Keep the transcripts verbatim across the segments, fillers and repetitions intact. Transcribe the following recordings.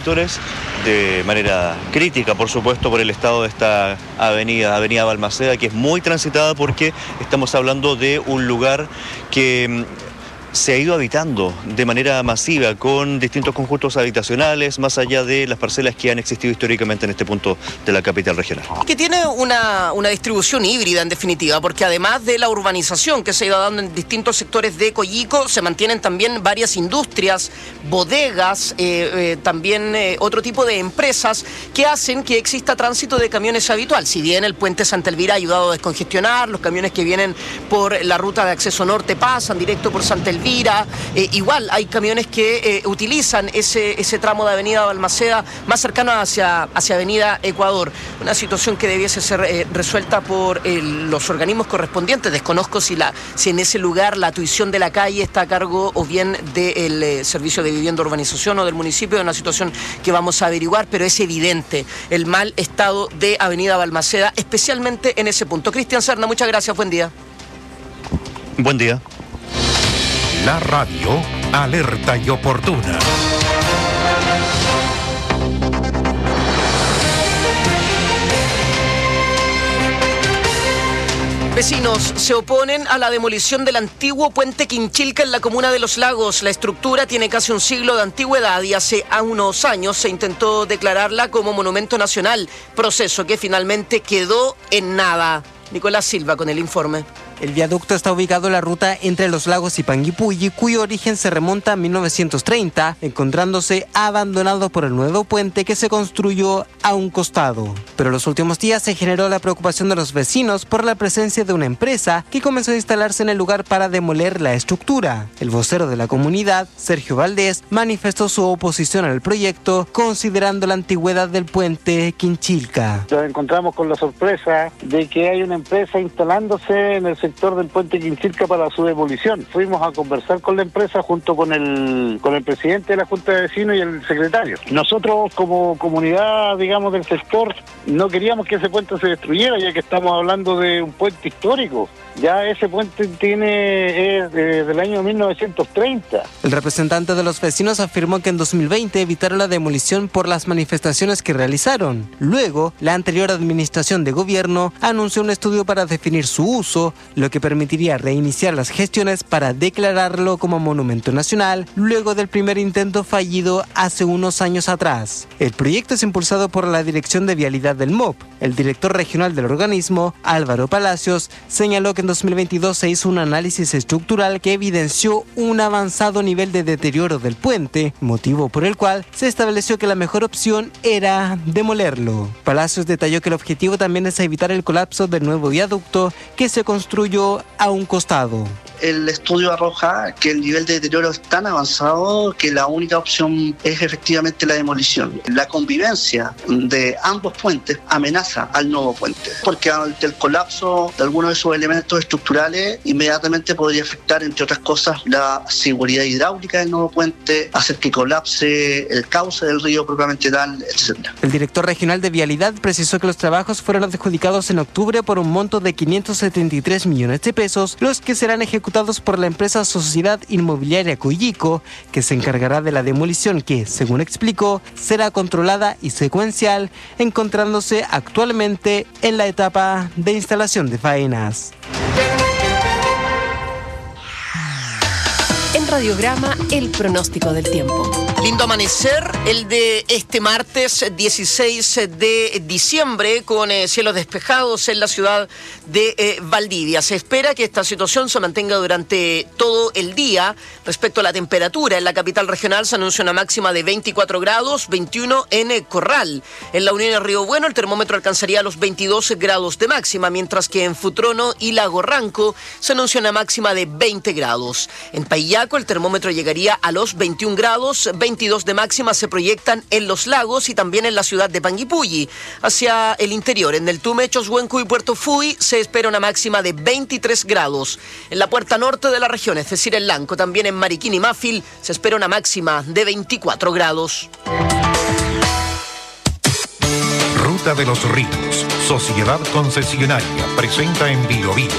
sectores de manera crítica, por supuesto, por el estado de esta avenida, Avenida Balmaceda, que es muy transitada porque estamos hablando de un lugar que se ha ido habitando de manera masiva con distintos conjuntos habitacionales, más allá de las parcelas que han existido históricamente en este punto de la capital regional. Que tiene una, una distribución híbrida, en definitiva, porque además de la urbanización que se ha ido dando en distintos sectores de Coyico, se mantienen también varias industrias, bodegas, eh, eh, también eh, otro tipo de empresas que hacen que exista tránsito de camiones habitual. Si bien el puente Santa Elvira ha ayudado a descongestionar, los camiones que vienen por la ruta de acceso norte pasan directo por Santa Elvira. Eh, igual hay camiones que eh, utilizan ese, ese tramo de Avenida Balmaceda más cercano hacia, hacia Avenida Ecuador. Una situación que debiese ser eh, resuelta por eh, los organismos correspondientes. Desconozco si, la, si en ese lugar la tuición de la calle está a cargo o bien del eh, Servicio de Vivienda Urbanización o del municipio. Es una situación que vamos a averiguar, pero es evidente el mal estado de Avenida Balmaceda, especialmente en ese punto. Cristian Serna, muchas gracias, buen día. Buen día. La radio alerta y oportuna. Vecinos se oponen a la demolición del antiguo puente Quinchilca en la comuna de Los Lagos. La estructura tiene casi un siglo de antigüedad y hace unos años se intentó declararla como monumento nacional, proceso que finalmente quedó en nada. Nicolás Silva con el informe. El viaducto está ubicado en la ruta entre Los Lagos y Panguipulli, cuyo origen se remonta a mil novecientos treinta, encontrándose abandonado por el nuevo puente que se construyó a un costado. Pero en los últimos días se generó la preocupación de los vecinos por la presencia de una empresa que comenzó a instalarse en el lugar para demoler la estructura. El vocero de la comunidad, Sergio Valdés, manifestó su oposición al proyecto, considerando la antigüedad del puente Quinchilca. Nos encontramos con la sorpresa de que hay una empresa instalándose en el sector del puente Quinchilca para su demolición. Fuimos a conversar con la empresa junto con el con el presidente de la Junta de Vecinos y el secretario. Nosotros como comunidad, digamos, del sector, no queríamos que ese puente se destruyera, ya que estamos hablando de un puente histórico. Ya ese puente tiene es de, del año mil novecientos treinta. El representante de los vecinos afirmó que en dos mil veinte evitaron la demolición por las manifestaciones que realizaron. Luego, la anterior administración de gobierno anunció un estudio para definir su uso, lo que permitiría reiniciar las gestiones para declararlo como monumento nacional luego del primer intento fallido hace unos años atrás. El proyecto es impulsado por la Dirección de Vialidad del M O P. El director regional del organismo, Álvaro Palacios, señaló que en dos mil veintidós se hizo un análisis estructural que evidenció un avanzado nivel de deterioro del puente, motivo por el cual se estableció que la mejor opción era demolerlo. Palacios detalló que el objetivo también es evitar el colapso del nuevo viaducto que se construyó a un costado. El estudio arroja que el nivel de deterioro es tan avanzado que la única opción es efectivamente la demolición. La convivencia de ambos puentes amenaza al nuevo puente, porque ante el colapso de algunos de sus elementos estructurales inmediatamente podría afectar, entre otras cosas, la seguridad hidráulica del nuevo puente, hacer que colapse el cauce del río propiamente tal, etcétera. El director regional de Vialidad precisó que los trabajos fueron adjudicados en octubre por un monto de quinientos setenta y tres millones de pesos, los que serán ejecutados por la empresa Sociedad Inmobiliaria Coyico, que se encargará de la demolición que, según explicó, será controlada y secuencial, encontrándose actualmente en la etapa de instalación de faenas. En Radiograma, el pronóstico del tiempo. Lindo amanecer, el de este martes dieciséis de diciembre, con eh, cielos despejados en la ciudad de eh, Valdivia. Se espera que esta situación se mantenga durante todo el día. Respecto a la temperatura, en la capital regional se anuncia una máxima de veinticuatro grados, veintiuno en eh, Corral. En la Unión de Río Bueno el termómetro alcanzaría los veintidós grados de máxima, mientras que en Futrono y Lago Ranco se anuncia una máxima de veinte grados. En Payaco el termómetro llegaría a los veintiún grados, veintidós de máxima se proyectan en Los Lagos y también en la ciudad de Panguipulli. Hacia el interior, en el Tume, Choshuenco y Puerto Fui, se espera una máxima de veintitrés grados. En la puerta norte de la región, es decir, en Lanco, también en Mariquín y Máfil, se espera una máxima de veinticuatro grados. Ruta de los Ríos, Sociedad Concesionaria, presenta en Bio Bio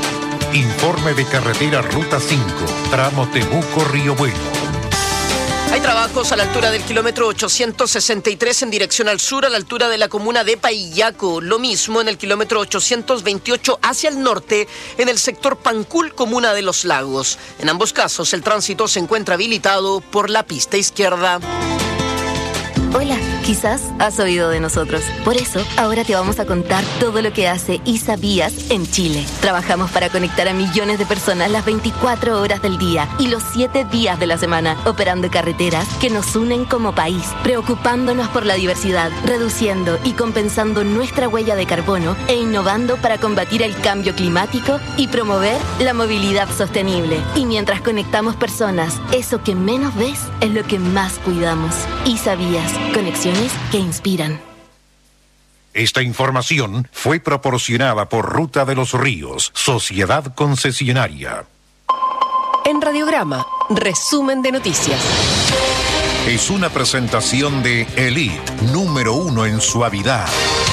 informe de carretera Ruta cinco, tramo Temuco-Río Bueno. Hay trabajos a la altura del kilómetro ochocientos sesenta y tres en dirección al sur, a la altura de la comuna de Paillaco. Lo mismo en el kilómetro ochocientos veintiocho hacia el norte, en el sector Pancul, comuna de Los Lagos. En ambos casos, el tránsito se encuentra habilitado por la pista izquierda. Hola, quizás has oído de nosotros. Por eso, ahora te vamos a contar todo lo que hace ISABías en Chile. Trabajamos para conectar a millones de personas las veinticuatro horas del día y los siete días de la semana, operando carreteras que nos unen como país, preocupándonos por la diversidad, reduciendo y compensando nuestra huella de carbono e innovando para combatir el cambio climático y promover la movilidad sostenible. Y mientras conectamos personas, eso que menos ves es lo que más cuidamos. ISABías. Conexiones que inspiran. Esta información fue proporcionada por Ruta de los Ríos, Sociedad Concesionaria. En Radiograma, resumen de noticias. Es una presentación de Elite, número uno en suavidad.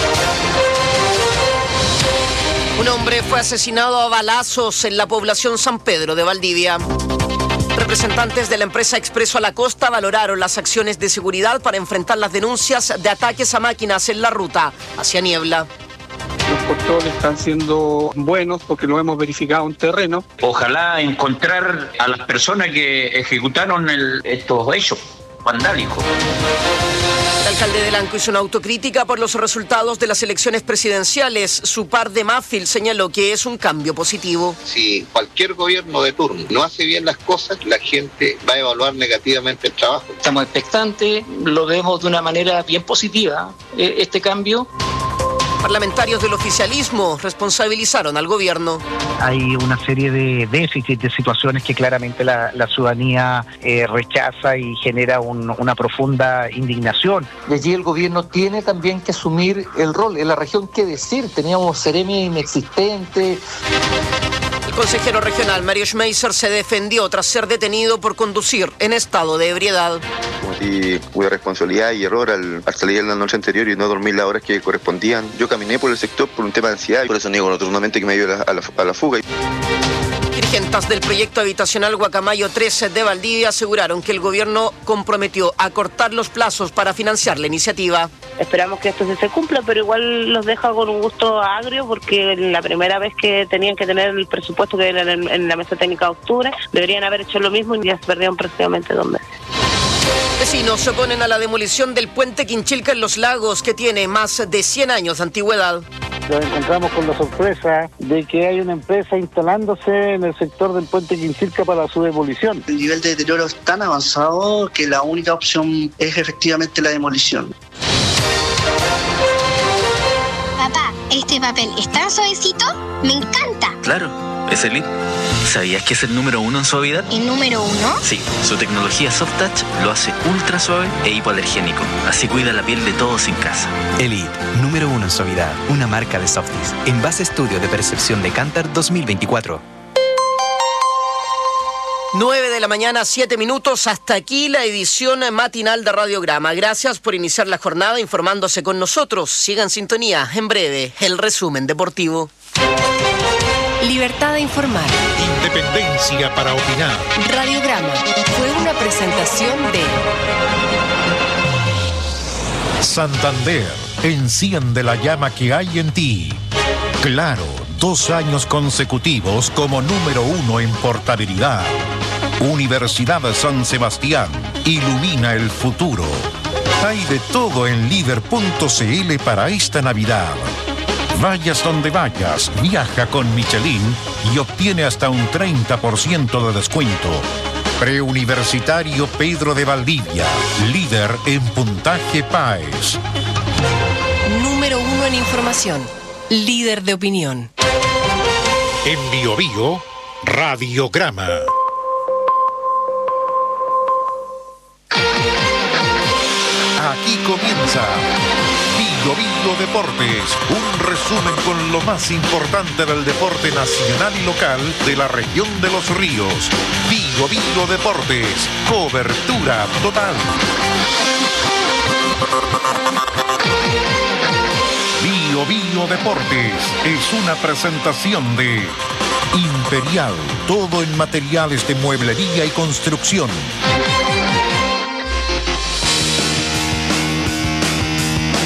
Un hombre fue asesinado a balazos en la población San Pedro de Valdivia. Representantes de la empresa Expreso a la Costa valoraron las acciones de seguridad para enfrentar las denuncias de ataques a máquinas en la ruta hacia Niebla. Los controles están siendo buenos porque lo hemos verificado en terreno. Ojalá encontrar a las personas que ejecutaron el, estos hechos vandálicos. El alcalde de Lanco hizo una autocrítica por los resultados de las elecciones presidenciales. Su par de Mafil señaló que es un cambio positivo. Si cualquier gobierno de turno no hace bien las cosas, la gente va a evaluar negativamente el trabajo. Estamos expectantes, lo vemos de una manera bien positiva, este cambio. Parlamentarios del oficialismo responsabilizaron al gobierno. Hay una serie de déficits, de situaciones que claramente la, la ciudadanía eh, rechaza y genera un, una profunda indignación. Y allí el gobierno tiene también que asumir el rol. En la región, ¿qué decir? Teníamos seremi inexistente. El consejero regional Mario Schmeiser se defendió tras ser detenido por conducir en estado de ebriedad. Cometí hubo responsabilidad y error al, al salir la noche anterior y no dormir las horas que correspondían. Yo caminé por el sector por un tema de ansiedad y por eso niego rotundamente que me dio a la, a, la, a la fuga. Dirigentes del proyecto habitacional Guacamayo trece de Valdivia aseguraron que el gobierno comprometió acortar los plazos para financiar la iniciativa. Esperamos que esto sí se cumpla, pero igual los deja con un gusto agrio porque la primera vez que tenían que tener el presupuesto que era en, en la mesa técnica de octubre, deberían haber hecho lo mismo y ya se perdieron prácticamente dos meses. Vecinos se oponen a la demolición del puente Quinchilca en Los Lagos, que tiene más de cien años de antigüedad. Nos encontramos con la sorpresa de que hay una empresa instalándose en el sector del puente Quinchilca para su demolición. El nivel de deterioro es tan avanzado que la única opción es efectivamente la demolición. Papá, ¿este papel es tan suavecito? ¡Me encanta! Claro, es Elite. ¿Sabías que es el número uno en suavidad? ¿El número uno? Sí, su tecnología Soft Touch lo hace ultra suave e hipoalergénico. Así cuida la piel de todos en casa. Elite, número uno en suavidad, una marca de Softis. En base estudio de percepción de Kantar dos mil veinticuatro. nueve de la mañana, siete minutos. Hasta aquí la edición matinal de Radiograma. Gracias por iniciar la jornada informándose con nosotros. Sigan en sintonía. En breve, el resumen deportivo. Libertad de informar. Independencia para opinar. Radiograma fue una presentación de Santander, enciende la llama que hay en ti. Claro, dos años consecutivos como número uno en portabilidad. Universidad San Sebastián, ilumina el futuro. Hay de todo en líder punto c l para esta Navidad. Vayas donde vayas, viaja con Michelin y obtiene hasta un treinta por ciento de descuento. Preuniversitario Pedro de Valdivia, líder en puntaje PAES. Número uno en información, líder de opinión. En Bio Bio, Radiograma. Aquí comienza Bio Bio Deportes, un resumen con lo más importante del deporte nacional y local de la región de Los Ríos. Bio Bio Deportes, cobertura total. Bio Bio Deportes es una presentación de Imperial, todo en materiales de mueblería y construcción.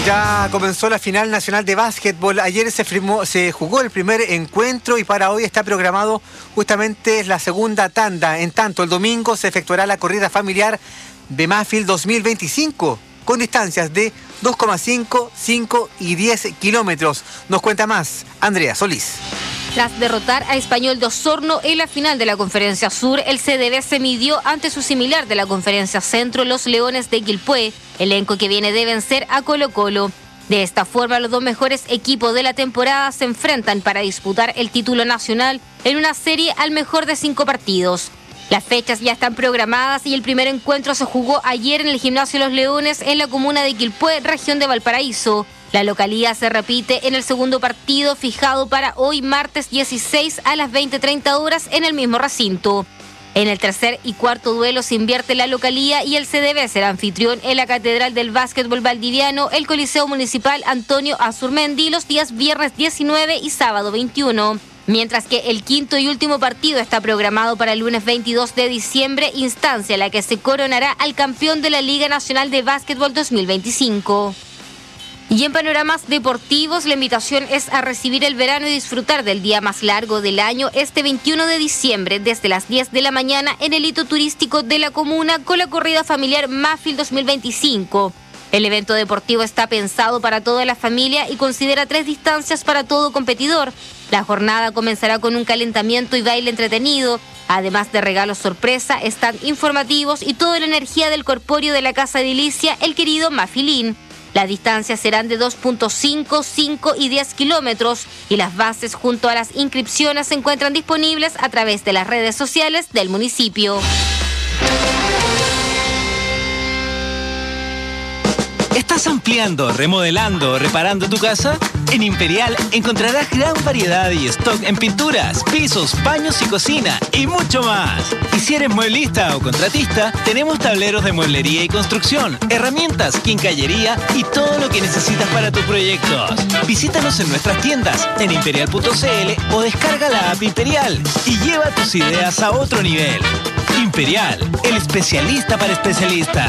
Ya comenzó la final nacional de básquetbol. Ayer se, firmó, se jugó el primer encuentro y para hoy está programado justamente la segunda tanda. En tanto, el domingo se efectuará la corrida familiar de Mafil dos mil veinticinco con distancias de dos coma cinco, cinco y diez kilómetros. Nos cuenta más Andrea Solís. Tras derrotar a Español de Osorno en la final de la Conferencia Sur, el C D B se midió ante su similar de la Conferencia Centro, los Leones de Quilpué, elenco que viene de vencer a Colo-Colo. De esta forma, los dos mejores equipos de la temporada se enfrentan para disputar el título nacional en una serie al mejor de cinco partidos. Las fechas ya están programadas y el primer encuentro se jugó ayer en el Gimnasio Los Leones en la comuna de Quilpué, región de Valparaíso. La localía se repite en el segundo partido fijado para hoy martes dieciséis a las veinte treinta horas en el mismo recinto. En el tercer y cuarto duelo se invierte la localía y el C D B será anfitrión en la Catedral del Básquetbol Valdiviano, el Coliseo Municipal Antonio Azurmendi, los días viernes diecinueve y sábado veintiuno. Mientras que el quinto y último partido está programado para el lunes veintidós de diciembre, instancia en la que se coronará al campeón de la Liga Nacional de Básquetbol dos mil veinticinco. Y en panoramas deportivos, la invitación es a recibir el verano y disfrutar del día más largo del año este veintiuno de diciembre desde las diez de la mañana en el hito turístico de la comuna con la corrida familiar Mafil dos mil veinticinco. El evento deportivo está pensado para toda la familia y considera tres distancias para todo competidor. La jornada comenzará con un calentamiento y baile entretenido, además de regalos sorpresa, stand informativos y toda la energía del corpóreo de la Casa Edilicia, el querido Mafilín. Las distancias serán de dos punto cinco, cinco y diez kilómetros y las bases junto a las inscripciones se encuentran disponibles a través de las redes sociales del municipio. ¿Estás ampliando, remodelando o reparando tu casa? En Imperial encontrarás gran variedad y stock en pinturas, pisos, baños y cocina y mucho más. Y si eres mueblista o contratista, tenemos tableros de mueblería y construcción, herramientas, quincallería y todo lo que necesitas para tus proyectos. Visítanos en nuestras tiendas en imperial punto c l o descarga la app Imperial y lleva tus ideas a otro nivel. Imperial, el especialista para especialistas.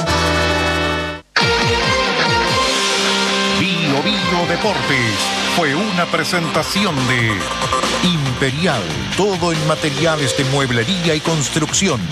Bio Bio Deportes fue una presentación de Imperial, todo en materiales de mueblería y construcción.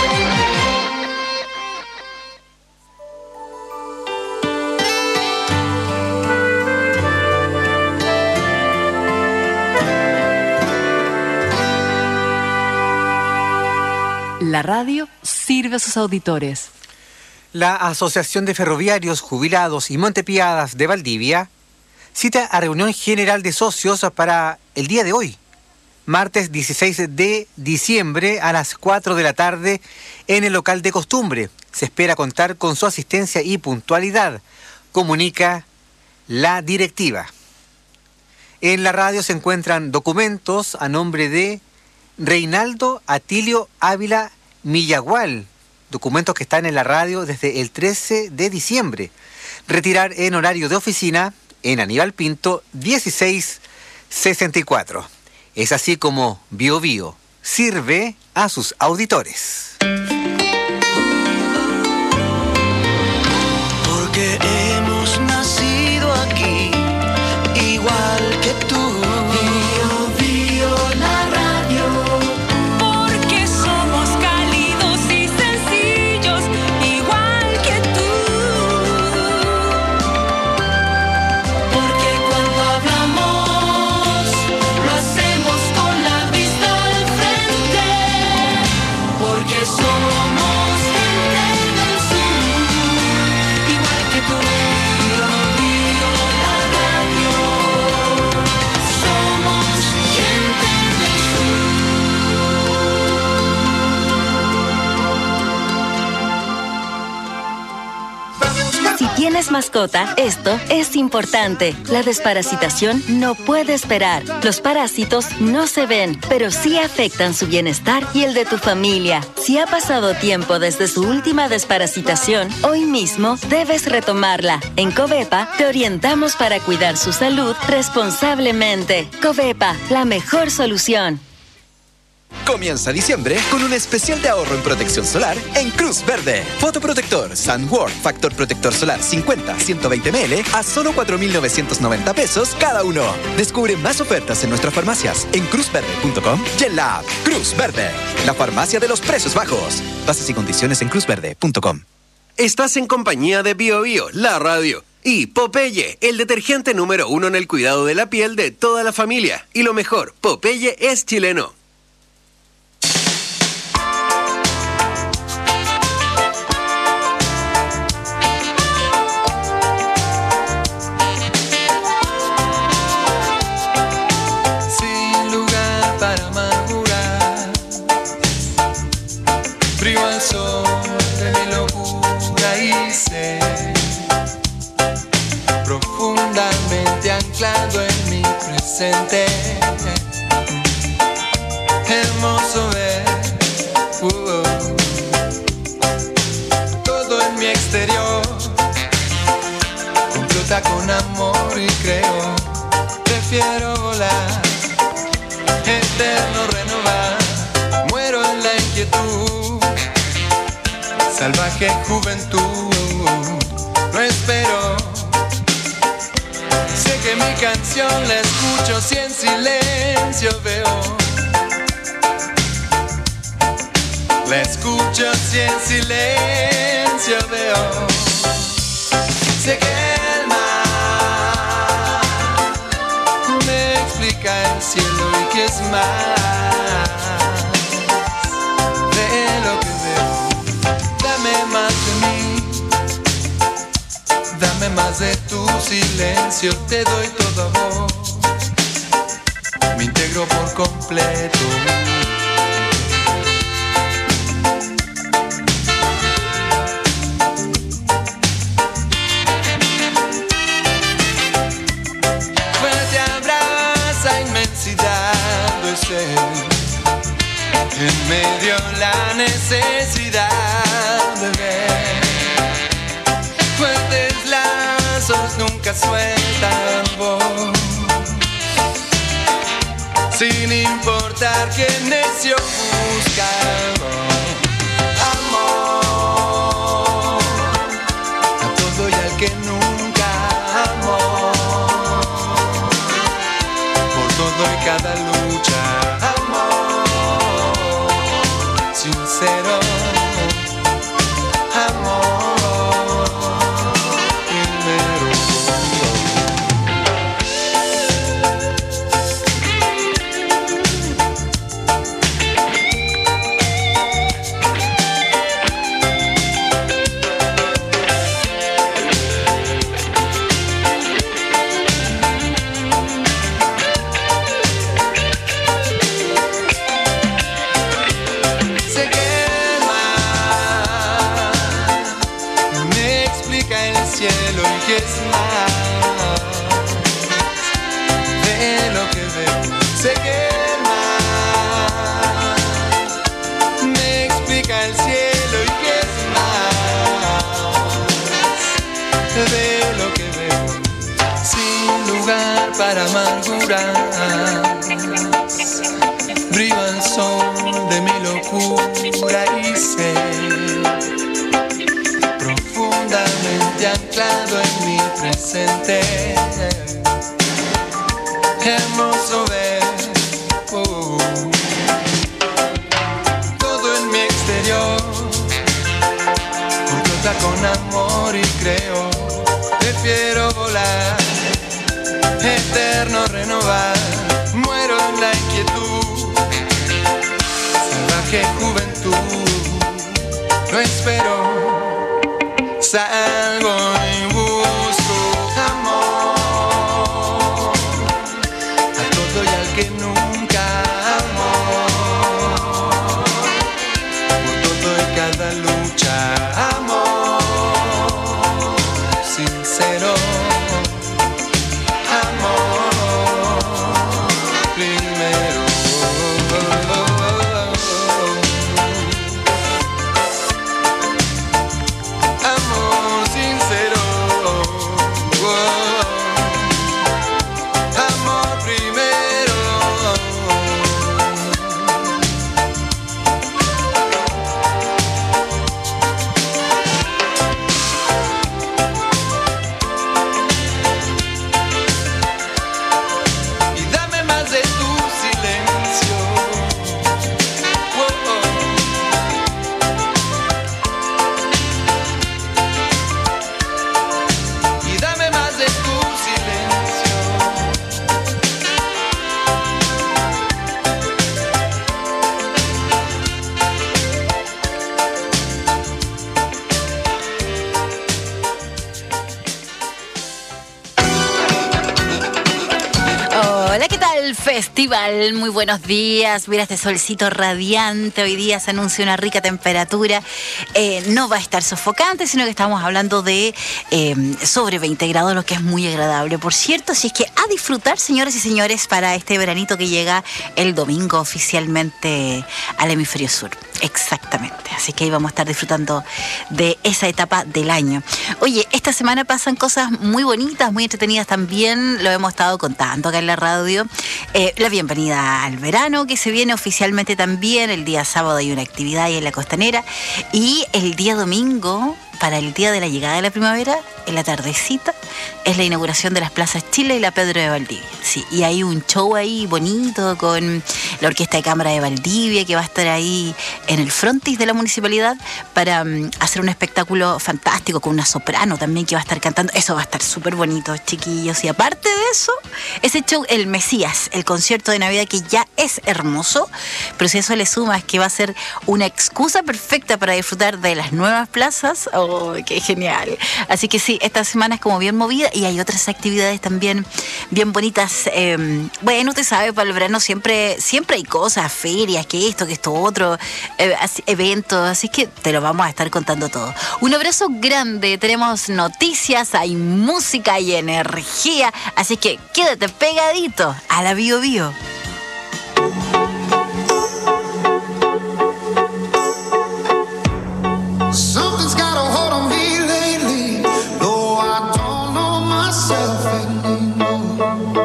La radio sirve a sus auditores. La Asociación de Ferroviarios, Jubilados y Montepiadas de Valdivia cita a reunión general de socios para el día de hoy, martes dieciséis de diciembre a las cuatro de la tarde en el local de costumbre. Se espera contar con su asistencia y puntualidad, comunica la directiva. En la radio se encuentran documentos a nombre de Reinaldo Atilio Ávila Millagual, documentos que están en la radio desde el trece de diciembre. Retirar en horario de oficina en Aníbal Pinto dieciséis sesenta y cuatro. Es así como Bio Bio sirve a sus auditores. Porque hemos nacido aquí, igual que tú. Bio Bio la radio. Porque somos cálidos y sencillos, igual que tú. Porque cuando hablamos, lo hacemos con la vista al frente. Porque somos gente del sur, igual que tú. Bio Bio la radio. Somos gente del Si tienes mascota, esto es importante. La desparasitación no puede esperar. Los parásitos no se ven, pero sí afectan su bienestar y el de tu familia. Si ha pasado tiempo desde su última desparasitación, hoy mismo debes retomarla. En Covepa te orientamos para cuidar su salud responsablemente. Covepa, la mejor solución. Comienza diciembre con un especial de ahorro en protección solar en Cruz Verde. Fotoprotector Sunward Factor Protector Solar cincuenta a ciento veinte mililitros a solo cuatro mil novecientos noventa pesos cada uno. Descubre más ofertas en nuestras farmacias en cruz verde punto com y en la app Cruz Verde, la farmacia de los precios bajos. Bases y condiciones en cruz verde punto com. Estás en compañía de Bio Bio, la radio. Y Popeye, el detergente número uno en el cuidado de la piel de toda la familia. Y lo mejor, Popeye es chileno. Profundamente anclado en mi presente, hermoso ver uh, todo en mi exterior complota con amor y creo, prefiero volar, eterno renovar, muero en la inquietud, salvaje juventud, no espero. Sé que mi canción la escucho si en silencio veo. La escucho si en silencio veo. Sé que el mar me explica el cielo y que es más de lo que veo. Dame más de mí. Dame más de tu silencio, te doy todo a vos. Me integro por completo. Fuerte abraza inmensidad de ser. En medio la necesidad de ver. Fuertes lazos nunca sueltan voz, sin importar que necio busca amor, a todo y al que nunca amó, por todo y cada lucha, amor sincero, amor. Que es más de lo que veo. Sé que el mar me explica el cielo y que es más de lo que veo. Sin lugar para amarguras, brilla el sol de mi locura y sé profundamente anclado en mi presente, hermoso ver oh, todo en mi exterior complota con amor y creo, prefiero volar, eterno renovar, muero en la inquietud, salvaje juventud, no espero. Salgo y busco amor a todo y al que nunca amó, por todo y cada lucha, amor sincero, amor primero. el festival. Muy buenos días. Mira este solcito radiante. Hoy día se anuncia una rica temperatura. Eh, no va a estar sofocante, sino que estamos hablando de eh, sobre veinte grados, lo que es muy agradable. Por cierto, si es que a disfrutar, señoras y señores, para este veranito que llega el domingo oficialmente al hemisferio sur. Exactamente. Así que ahí vamos a estar disfrutando de esa etapa del año. Oye, esta semana pasan cosas muy bonitas, muy entretenidas también. Lo hemos estado contando acá en la radio. Eh, la bienvenida al verano, que se viene oficialmente también. El día sábado hay una actividad ahí en la Costanera. Y el día domingo, para el día de la llegada de la primavera, en la tardecita, es la inauguración de las plazas Chile y la Pedro de Valdivia. Sí, y hay un show ahí bonito con la Orquesta de Cámara de Valdivia, que va a estar ahí en el frontis de la municipalidad para um, hacer un espectáculo fantástico con una soprano también que va a estar cantando. Eso va a estar súper bonito, chiquillos. Y aparte de eso, ese show, el Mesías, el concierto de Navidad, que ya es hermoso, pero si eso le sumas que va a ser una excusa perfecta para disfrutar de las nuevas plazas, ¡oh, qué genial! Así que sí, esta semana es como bien movida y hay otras actividades también bien bonitas. Eh, bueno, usted sabe, para el verano siempre, siempre hay cosas, ferias, que esto, que esto otro, eh, eventos, así que te lo vamos a estar contando todo. Un abrazo grande, tenemos noticias, hay música, hay energía, así que quédate pegadito a la Bio Bio. Something's got a hold on me lately, though I don't know myself anymore.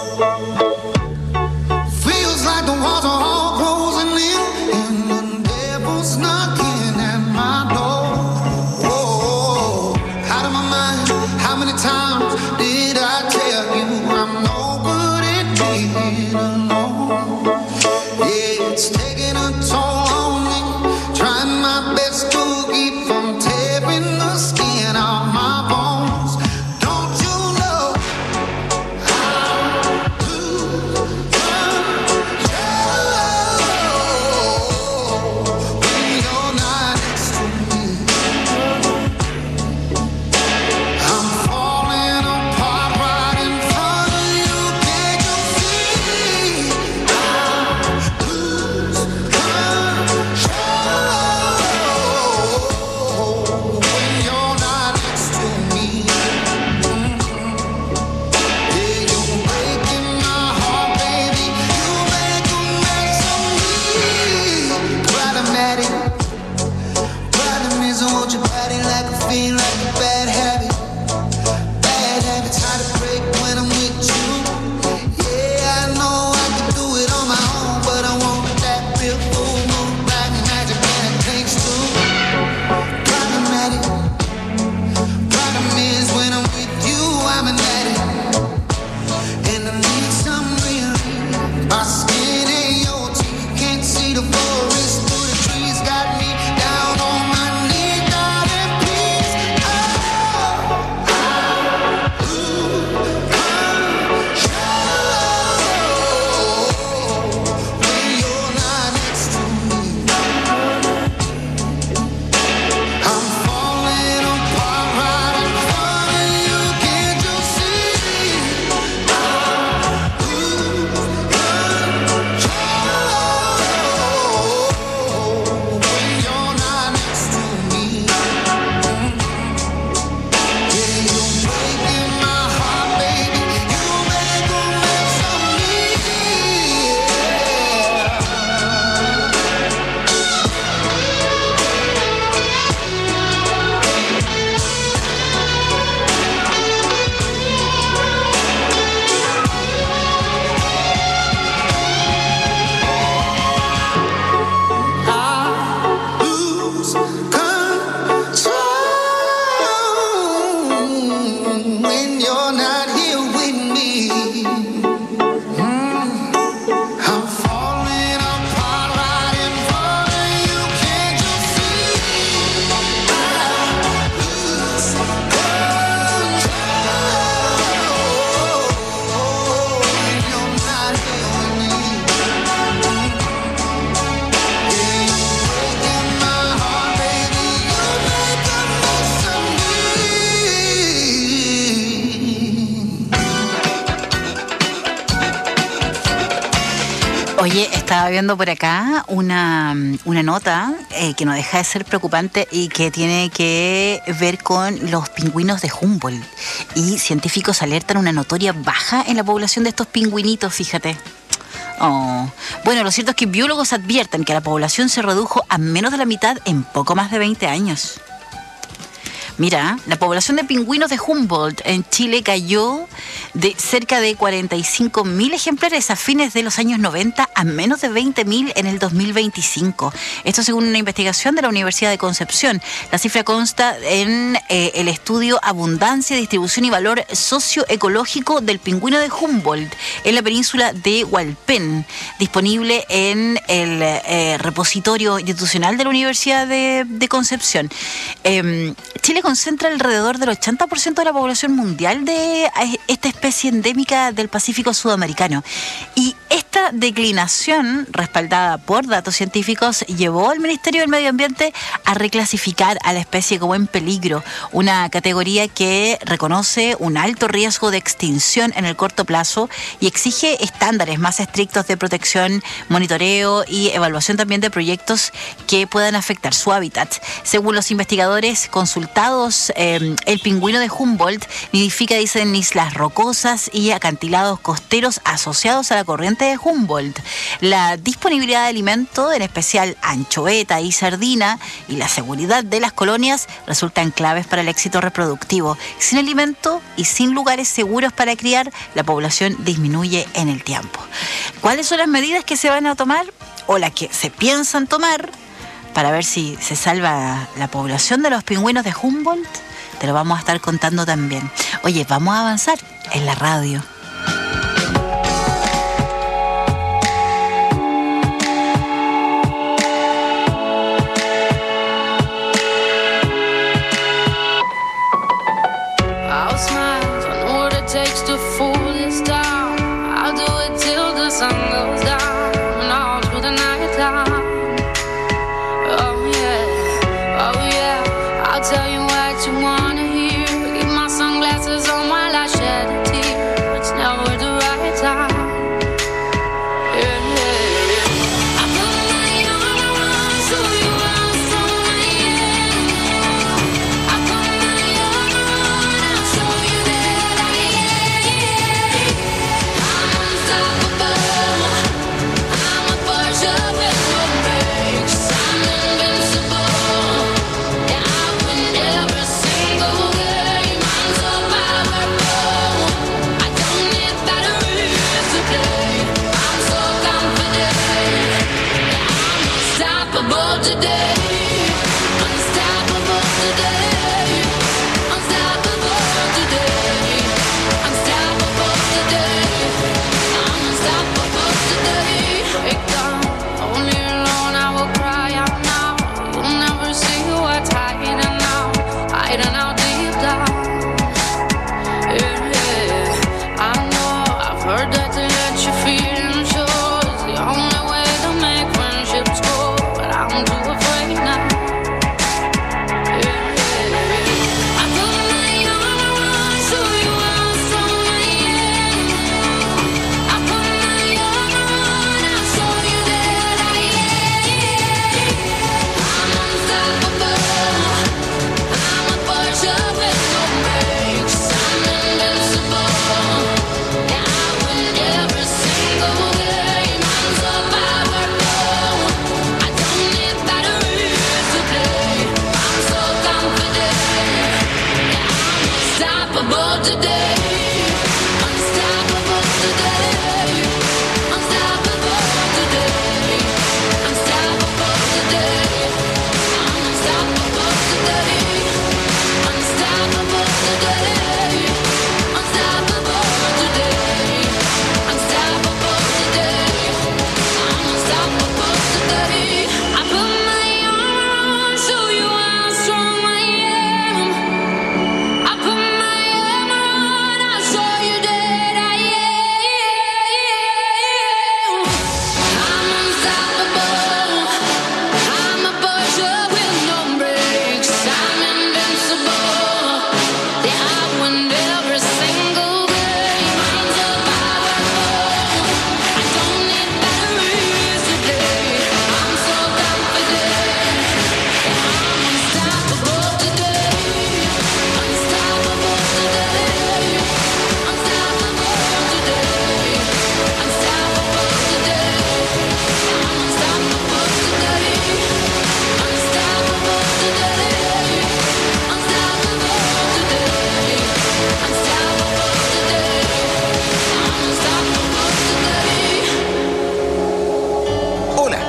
Feels like the walls are all closing in, and the devil's knocking at my door. Whoa, out of my mind, how many times did I tell you I'm no good at being alone? Yeah, it's taking a toll on me, trying my best to keep from tearing the skin off my bones. Don't you know how to control when you're not next to me? I'm falling apart right in front of you. Can't you see? I lose control when you're not next to me. Yeah, you're breaking my heart, baby. You make a mess of me. Problematic, problem is I want your body like a fiend, like a bad habit. Bad habits hard to break when I'm with you. Yeah, I know I can do it on my own, but I want that real full moon, black magic, and it takes two. Problematic. Problem is when I'm with you, I'm an addict, and I need some relief. My skin ain't your teeth, can't see the forest through the trees. Got me down on my knees, darling, please. Oh, I lose control when you're not next to me. I'm falling apart right in front of you. Can't you see? I lose control when you're not next to me. Yeah, you're breaking my heart, baby. You make a mess of me. I lose control when you're not here with me. Mm. I'm falling apart right in front of you. Can't you see? I lose control when you're not here with me. Yeah, you're breaking my heart, baby. You make a mess of me. Oye, estaba viendo por acá una, una nota eh, que no deja de ser preocupante y que tiene que ver con los pingüinos de Humboldt. Y científicos alertan una notoria baja en la población de estos pingüinitos, fíjate. Oh. Bueno, lo cierto es que biólogos advierten que la población se redujo a menos de la mitad en poco más de veinte años. Mira, la población de pingüinos de Humboldt en Chile cayó de cerca de cuarenta y cinco mil ejemplares a fines de los años noventa a menos de veinte mil en el dos mil veinticinco. Esto según una investigación de la Universidad de Concepción. La cifra consta en eh, el estudio Abundancia, Distribución y Valor Socioecológico del Pingüino de Humboldt en la península de Hualpén, disponible en el eh, repositorio institucional de la Universidad de, de Concepción. Eh, Chile concentra alrededor del ochenta por ciento de la población mundial de esta especie endémica del Pacífico sudamericano. Y esta declinación, respaldada por datos científicos, llevó al Ministerio del Medio Ambiente a reclasificar a la especie como en peligro, una categoría que reconoce un alto riesgo de extinción en el corto plazo y exige estándares más estrictos de protección, monitoreo y evaluación también de proyectos que puedan afectar su hábitat. Según los investigadores consultados, Eh, el pingüino de Humboldt nidifica, dicen, islas rocosas y acantilados costeros asociados a la corriente de Humboldt. La disponibilidad de alimento, en especial anchoveta y sardina, y la seguridad de las colonias resultan claves para el éxito reproductivo. Sin alimento y sin lugares seguros para criar, la población disminuye en el tiempo. ¿Cuáles son las medidas que se van a tomar o las que se piensan tomar para ver si se salva la población de los pingüinos de Humboldt? Te lo vamos a estar contando también. Oye, vamos a avanzar en la radio. I'll smile, I know what it takes to fool this town. I'll do it till the sun goes down and all through the night time. I'll tell you what you wanna hear. Keep my sunglasses on while I shed a tear. It's never the right time. Yeah, yeah, yeah. I put my arm around so you understand my end. I put my arm around, I'll show you that I am. I'm unstoppable. I'm a Porsche with no brakes. I'm invincible. Today, unstoppable today, unstoppable today, unstoppable today, I'm unstoppable today. Break down, only alone I will cry out now. You'll never see what's hiding out, hiding out deep down. Yeah, yeah, I know, I've heard that to let you feel and show is the only way to make friendships grow. I'm too afraid now. Yeah, yeah, yeah. I put my arm around so you understand my end. I put my arm around, I'll show you that I am. I'm unstoppable. I'm a Porsche with no brakes. I'm invincible. Yeah, I win every single game. I'm so powerful. I don't need batteries to play. I'm so confident. Yeah, I'm unstoppable today. Unstoppable today. Unstoppable today. Unstoppable today. I'm unstoppable today. Unstoppable today. Unstoppable today. Unstoppable today. I'm unstoppable today. I put my arm around, show you how strong I am. I put my arm around,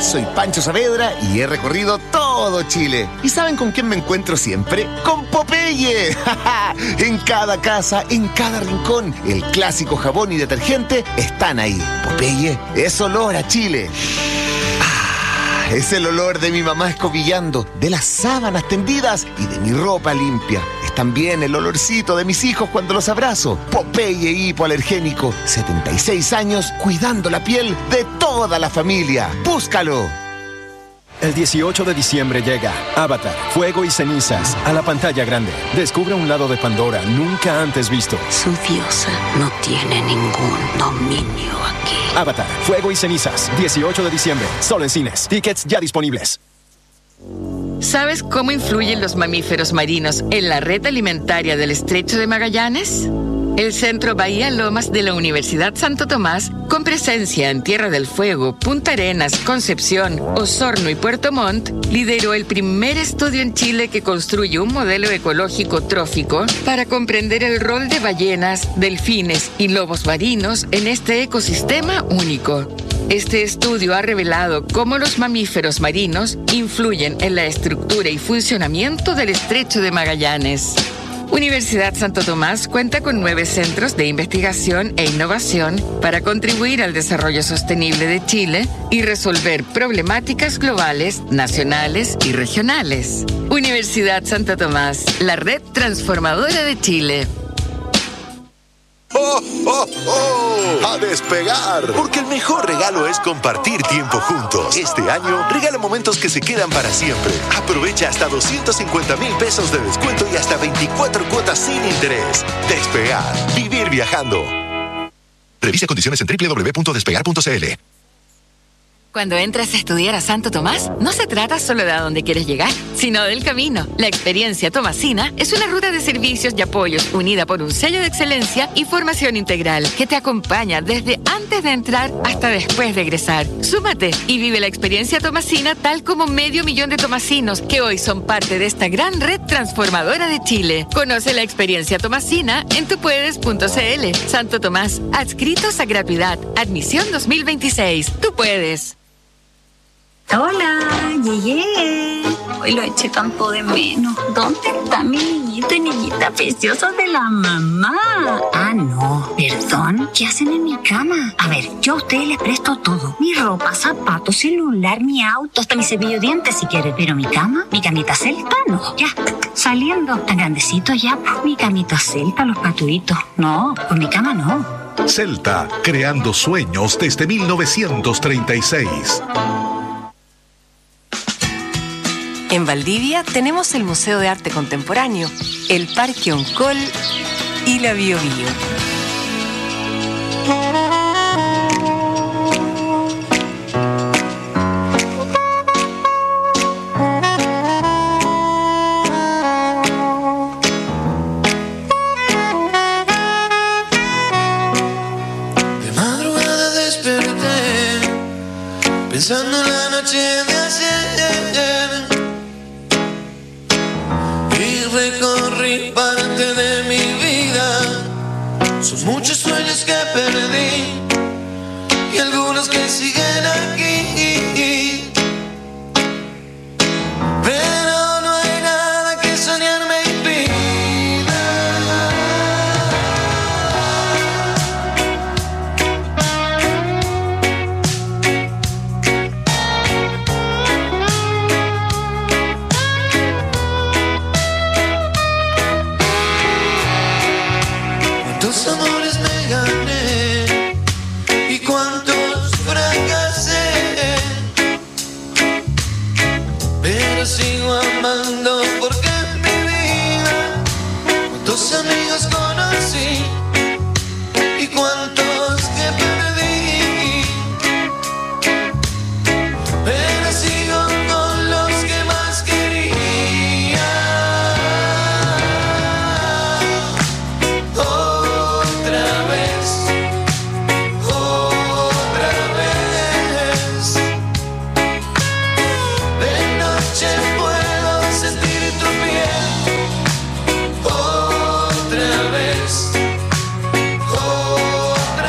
soy Pancho Saavedra y he recorrido todo Chile. ¿Y saben con quién me encuentro siempre? ¡Con Popeye! En cada casa, en cada rincón, el clásico jabón y detergente están ahí. Popeye es olor a Chile. Ah, es el olor de mi mamá escobillando, de las sábanas tendidas y de mi ropa limpia. Es también el olorcito de mis hijos cuando los abrazo. Popeye hipoalergénico, setenta y seis años cuidando la piel de toda la familia. ¡Búscalo! El dieciocho de diciembre llega Avatar, Fuego y Cenizas a la pantalla grande. Descubre un lado de Pandora nunca antes visto. Su diosa no tiene ningún dominio aquí. Avatar, Fuego y Cenizas, dieciocho de diciembre, solo en cines. Tickets ya disponibles. ¿Sabes cómo influyen los mamíferos marinos en la red alimentaria del Estrecho de Magallanes? El Centro Bahía Lomas de la Universidad Santo Tomás, con presencia en Tierra del Fuego, Punta Arenas, Concepción, Osorno y Puerto Montt, lideró el primer estudio en Chile que construye un modelo ecológico trófico para comprender el rol de ballenas, delfines y lobos marinos en este ecosistema único. Este estudio ha revelado cómo los mamíferos marinos influyen en la estructura y funcionamiento del Estrecho de Magallanes. Universidad Santo Tomás cuenta con nueve centros de investigación e innovación para contribuir al desarrollo sostenible de Chile y resolver problemáticas globales, nacionales y regionales. Universidad Santo Tomás, la red transformadora de Chile. ¡Oh, oh, oh! ¡A despegar! Porque el mejor regalo es compartir tiempo juntos. Este año, regala momentos que se quedan para siempre. Aprovecha hasta doscientos cincuenta mil pesos de descuento y hasta veinticuatro cuotas sin interés. Despegar. Vivir viajando. Revisa condiciones en doble u doble u doble u punto despegar punto c l. Cuando entras a estudiar a Santo Tomás, no se trata solo de a dónde quieres llegar, sino del camino. La experiencia tomasina es una ruta de servicios y apoyos unida por un sello de excelencia y formación integral que te acompaña desde antes de entrar hasta después de egresar. Súmate y vive la experiencia tomasina tal como medio millón de tomasinos que hoy son parte de esta gran red transformadora de Chile. Conoce la experiencia tomasina en tupuedes punto c l. Santo Tomás, adscritos a gratuidad. Admisión dos mil veintiséis. Tú puedes. Hola, llegué. Hoy lo eché tanto de menos. ¿Dónde está mi niñito y niñita preciosa de la mamá? Ah, no, perdón. ¿Qué hacen en mi cama? A ver, yo a ustedes les presto todo. Mi ropa, zapatos, celular, mi auto, hasta mi cepillo de dientes si quieren. Pero mi cama, mi camita celta, no. Ya, saliendo. Tan grandecito ya, pues mi camita celta, los paturitos. No, por mi cama no. Celta, creando sueños desde mil novecientos treinta y seis. En Valdivia tenemos el Museo de Arte Contemporáneo, el Parque Oncol y la Bio Bio. De madrugada desperté, pensando en la noche de ayer. Recorrí parte de mi vida. Son muchos sueños que perdí y algunos que siguen aquí. Pero no hay nada que soñar me impida. Cuántos amores me gané y cuántos fracasé, pero sigo amando porque es mi vida. Cuántos amigos conocí y cuántos que perdí, pero sigo con los que más quería. Otra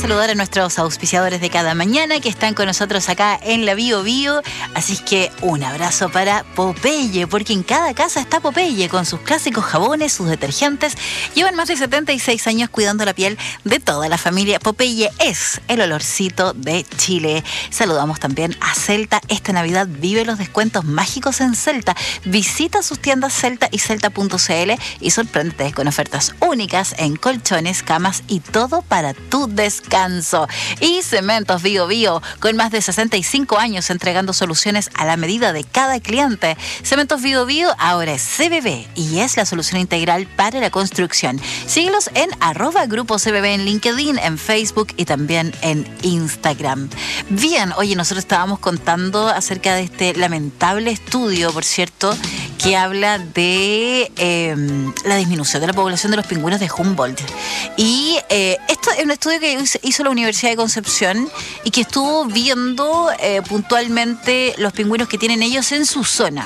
saludar a nuestros auspiciadores de cada mañana que están con nosotros acá en la Bio Bio. Así es que un abrazo para Popeye, porque en cada casa está Popeye con sus clásicos jabones, sus detergentes. Llevan más de setenta y seis años cuidando la piel de toda la familia. Popeye es el olorcito de Chile. Saludamos también a Celta. Esta Navidad vive los descuentos mágicos en Celta. Visita sus tiendas Celta y celta punto c l y sorpréndete con ofertas únicas en colchones, camas y todo para tu descanso. Y Cementos Bio Bio, con más de sesenta y cinco años entregando soluciones a la medida de cada cliente. Cementos Bio Bio ahora es C B B y es la solución integral para la construcción. Síguelos en arroba grupo C B B en LinkedIn, en Facebook y también en Instagram. Bien, oye, nosotros estábamos contando acerca de este lamentable estudio, por cierto, que habla de eh, la disminución de la población de los pingüinos de Humboldt. Y eh, esto es un estudio que hizo la Universidad de Concepción y que estuvo viendo eh, puntualmente los pingüinos que tienen ellos en su zona.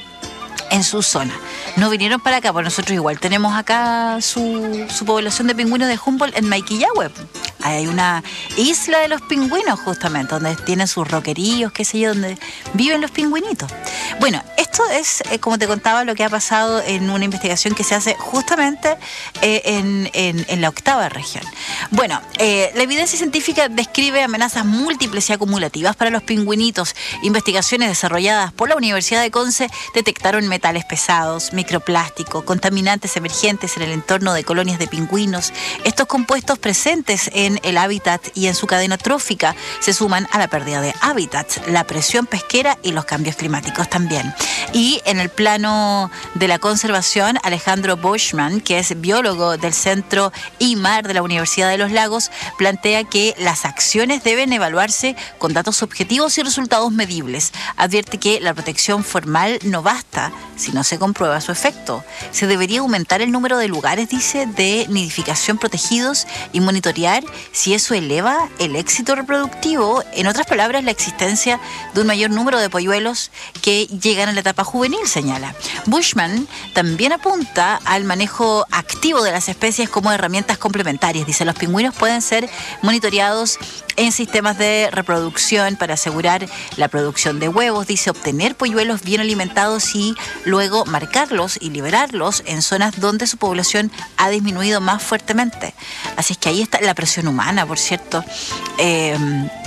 En su zona. No vinieron para acá, porque nosotros igual tenemos acá su, su población de pingüinos de Humboldt en Maiquillahue. Hay una isla de los pingüinos justamente, donde tienen sus roqueríos, qué sé yo, donde viven los pingüinitos. Bueno, esto es, eh, como te contaba, lo que ha pasado en una investigación que se hace justamente eh, en, en, en la octava región. Bueno, eh, la evidencia científica describe amenazas múltiples y acumulativas para los pingüinitos. Investigaciones desarrolladas por la Universidad de Conce detectaron metales pesados, microplástico, contaminantes emergentes en el entorno de colonias de pingüinos. Estos compuestos presentes en el hábitat y en su cadena trófica se suman a la pérdida de hábitats, la presión pesquera y los cambios climáticos también. Y en el plano de la conservación, Alejandro Bushman, que es biólogo del Centro I M A R de la Universidad de los Lagos, plantea que las acciones deben evaluarse con datos objetivos y resultados medibles. Advierte que la protección formal no basta si no se comprueba su efecto. Se debería aumentar el número de lugares, dice, de nidificación protegidos y monitorear si eso eleva el éxito reproductivo. En otras palabras, la existencia de un mayor número de polluelos que llegan a la etapa juvenil, señala. Bushman también apunta al manejo activo de las especies como herramientas complementarias. Dice, los pingüinos pueden ser monitoreados en sistemas de reproducción para asegurar la producción de huevos, dice, obtener polluelos bien alimentados y luego marcarlos y liberarlos en zonas donde su población ha disminuido más fuertemente. Así es que ahí está la presión humana, por cierto. Eh,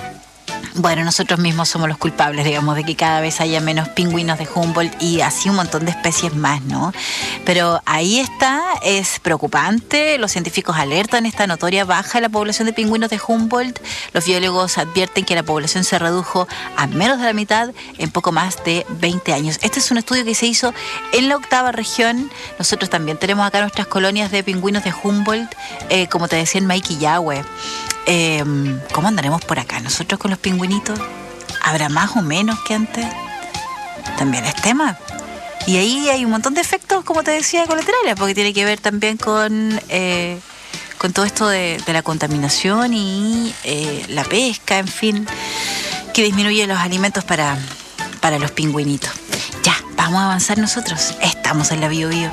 Bueno, nosotros mismos somos los culpables, digamos, de que cada vez haya menos pingüinos de Humboldt y así un montón de especies más, ¿no? Pero ahí está, es preocupante. Los científicos alertan esta notoria baja en la población de pingüinos de Humboldt. Los biólogos advierten que la población se redujo a menos de la mitad en poco más de veinte años. Este es un estudio que se hizo en la octava región. Nosotros también tenemos acá nuestras colonias de pingüinos de Humboldt, eh, como te decía, en Maiquillahue. Eh, ¿Cómo andaremos por acá? Nosotros con los pingüinitos, ¿habrá más o menos que antes? También es tema. Y ahí hay un montón de efectos, como te decía, colaterales, porque tiene que ver también con, eh, con todo esto de, de la contaminación y eh, la pesca, en fin, que disminuye los alimentos para, para los pingüinitos. Ya, vamos a avanzar nosotros. Estamos en la Bio Bio.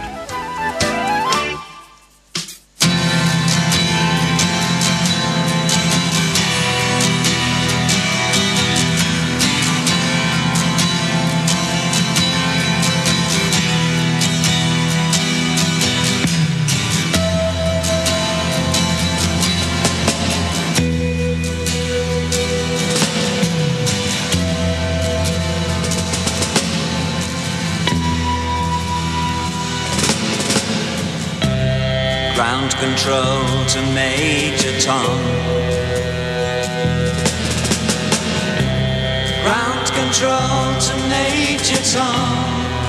Ground control to Major Tom. Ground control to Major Tom.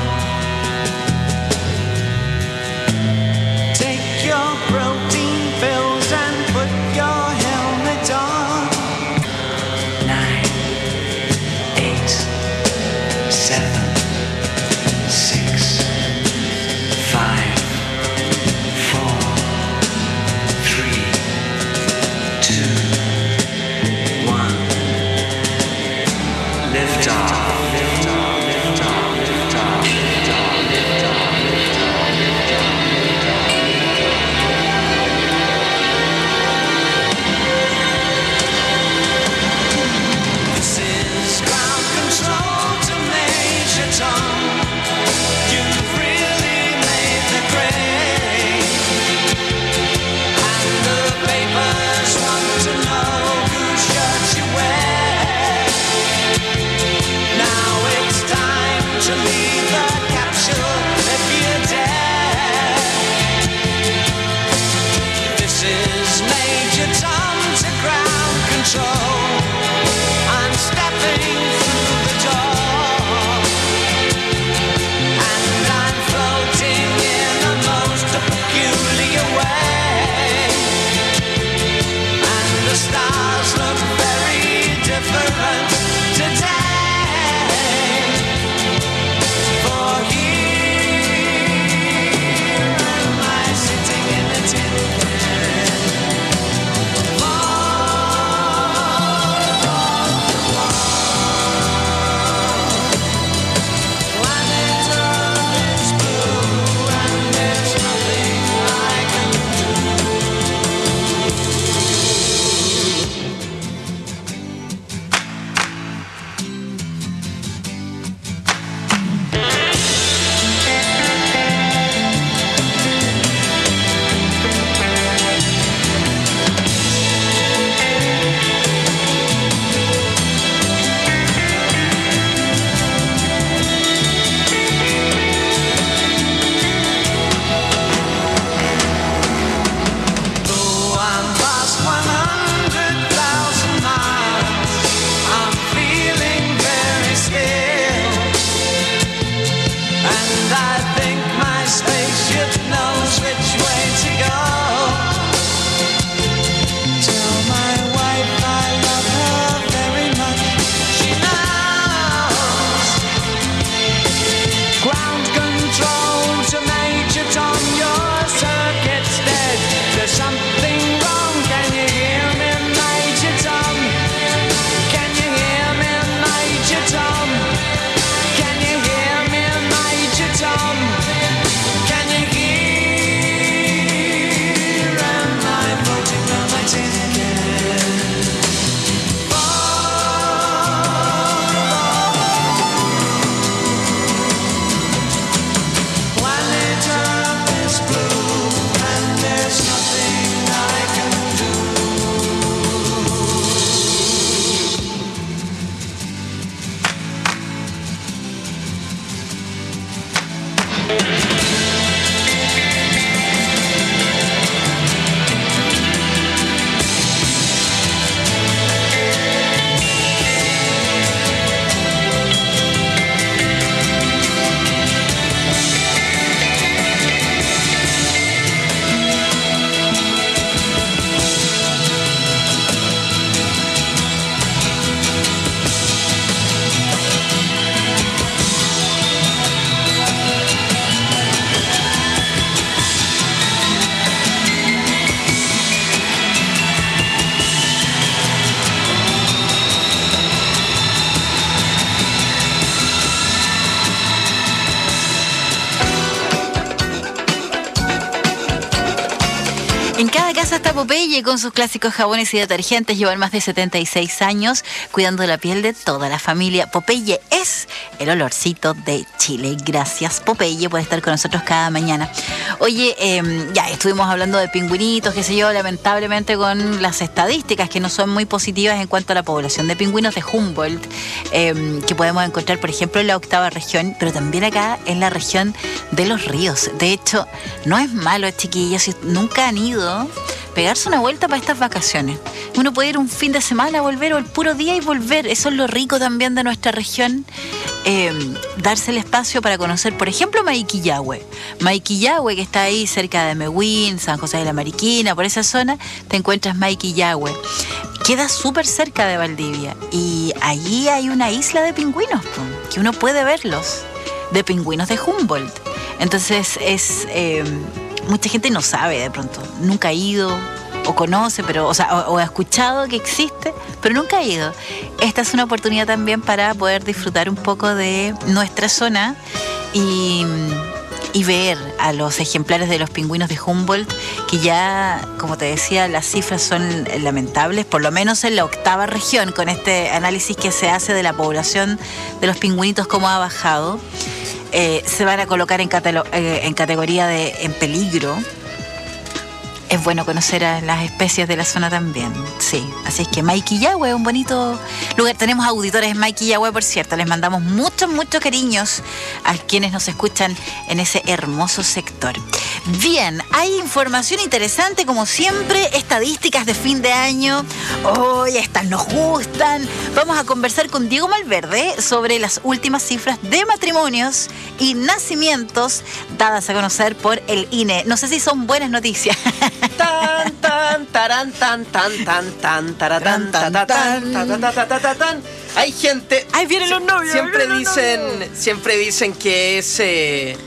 Take your protein pills and put your helmet on. Nine, eight, seven, six, five. Lift off, lift off, lift off, lift off. En cada casa está Popeye con sus clásicos jabones y detergentes. Llevan más de setenta y seis años cuidando la piel de toda la familia. Popeye es el olorcito de Chile. Gracias, Popeye, por estar con nosotros cada mañana. Oye, eh, ya estuvimos hablando de pingüinitos, qué sé yo, lamentablemente con las estadísticas que no son muy positivas en cuanto a la población de pingüinos de Humboldt, eh, que podemos encontrar, por ejemplo, en la octava región, pero también acá en la región de los ríos. De hecho, no es malo, chiquillos, si nunca han ido, pegarse una vuelta para estas vacaciones. Uno puede ir un fin de semana, volver, o el puro día y volver. Eso es lo rico también de nuestra región. Eh, darse el espacio para conocer, por ejemplo, Maiquillahue. Maiquillahue, que está ahí cerca de Mewin, San José de la Mariquina, por esa zona, te encuentras Maiquillahue. Queda súper cerca de Valdivia. Y allí hay una isla de pingüinos, que uno puede verlos, de pingüinos de Humboldt. Entonces es... Eh, mucha gente no sabe de pronto, nunca ha ido o conoce, pero o, sea, o, o ha escuchado que existe, pero nunca ha ido. Esta es una oportunidad también para poder disfrutar un poco de nuestra zona y, y ver a los ejemplares de los pingüinos de Humboldt, que ya, como te decía, las cifras son lamentables, por lo menos en la octava región, con este análisis que se hace de la población de los pingüinitos, cómo ha bajado. Eh, se van a colocar en, catalo- eh, en categoría de en peligro. Es bueno conocer a las especies de la zona también, sí. Así es que Maiquillahue es un bonito lugar. Tenemos auditores en Maiquillahue, por cierto. Les mandamos muchos, muchos cariños a quienes nos escuchan en ese hermoso sector. Bien, hay información interesante como siempre, estadísticas de fin de año. Hoy estas nos gustan. Vamos a conversar con Diego Malverde sobre las últimas cifras de matrimonios y nacimientos dadas a conocer por el I N E. No sé si son buenas noticias. Tan, tan, tarán, tan, tan, tan, tan, taratán, tan, tan, tan, tan, tan, tan, tan, tan. Hay gente. Ahí vienen los novios. Siempre dicen, siempre dicen que es eh,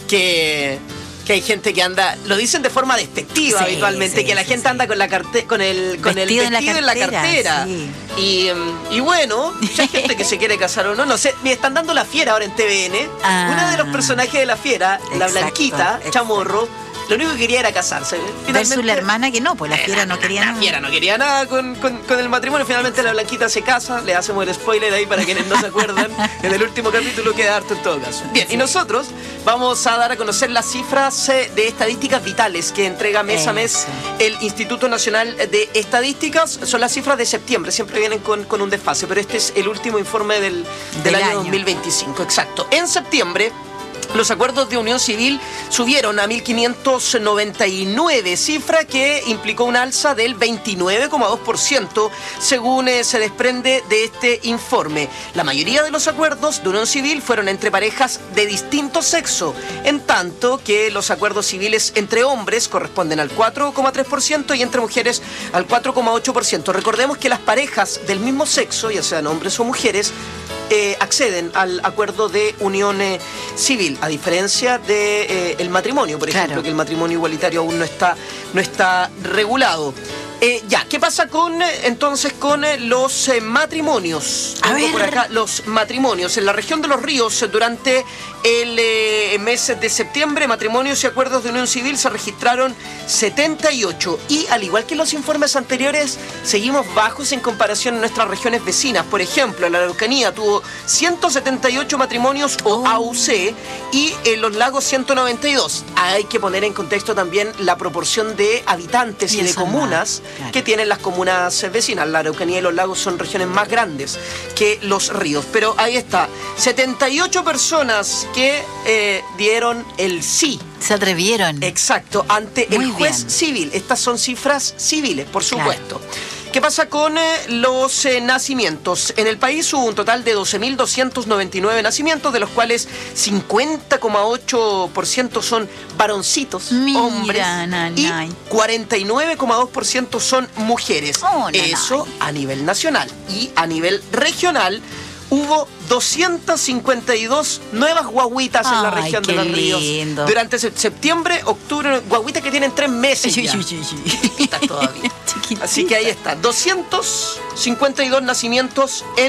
que que hay gente que anda, lo dicen de forma despectiva, sí, habitualmente, sí, que la sí, gente sí. anda con la carte, con el con vestido el vestido en la cartera, en la cartera. Sí. Y, y bueno, hay gente que se quiere casar o no, no sé, me están dando La Fiera ahora en T V N. Ah, uno de los personajes de La Fiera, exacto, la Blanquita, exacto. Chamorro, lo único que quería era casarse. Finalmente, versus la hermana que no, pues la Fiera no quería la nada. La Fiera no quería nada con, con, con el matrimonio. Finalmente la Blanquita se casa, le hacemos el spoiler ahí para quienes no se acuerdan. En el último capítulo queda harto en todo caso. Bien, sí. Y nosotros vamos a dar a conocer las cifras de estadísticas vitales que entrega mes Eso. a mes el Instituto Nacional de Estadísticas. Son las cifras de septiembre, siempre vienen con, con un desfase, pero este es el último informe del, del, del año, año dos mil veinticinco. Exacto. En septiembre, los acuerdos de unión civil subieron a mil quinientos noventa y nueve, cifra que implicó un alza del veintinueve coma dos por ciento, según eh, se desprende de este informe. La mayoría de los acuerdos de unión civil fueron entre parejas de distinto sexo, en tanto que los acuerdos civiles entre hombres corresponden al cuatro coma tres por ciento y entre mujeres al cuatro coma ocho por ciento. Recordemos que las parejas del mismo sexo, ya sean hombres o mujeres, Eh, acceden al acuerdo de unión eh, civil, a diferencia de eh, el matrimonio, por ejemplo, claro, que el matrimonio igualitario aún no está, no está regulado. Eh, ya, ¿qué pasa con entonces con eh, los eh, matrimonios? A ver. Por acá, los matrimonios. En la región de los ríos, durante el eh, mes de septiembre, matrimonios y acuerdos de unión civil se registraron setenta y ocho. Y al igual que en los informes anteriores, seguimos bajos en comparación a nuestras regiones vecinas. Por ejemplo, la Araucanía tuvo ciento setenta y ocho matrimonios o oh. A U C y en los lagos ciento noventa y dos. Hay que poner en contexto también la proporción de habitantes y, y de comunas. Claro. Que tienen las comunas vecinas. La Araucanía y los lagos son regiones más grandes que los ríos. Pero ahí está, setenta y ocho personas que eh, dieron el sí. Se atrevieron. Exacto, ante Muy el juez bien. civil. Estas son cifras civiles, por supuesto. Claro. ¿Qué pasa con eh, los eh, nacimientos? En el país hubo un total de doce mil doscientos noventa y nueve nacimientos, de los cuales cincuenta coma ocho por ciento son varoncitos, Mira, hombres, nanay. y cuarenta y nueve coma dos por ciento son mujeres. Oh, Eso a nivel nacional. Y a nivel regional hubo doscientas cincuenta y dos nuevas guaguitas en la región de los ríos. Lindo. Durante septiembre, octubre, guaguitas que tienen tres meses ya. Chiquitas todavía. Así que ahí está, doscientos cincuenta y dos nacimientos en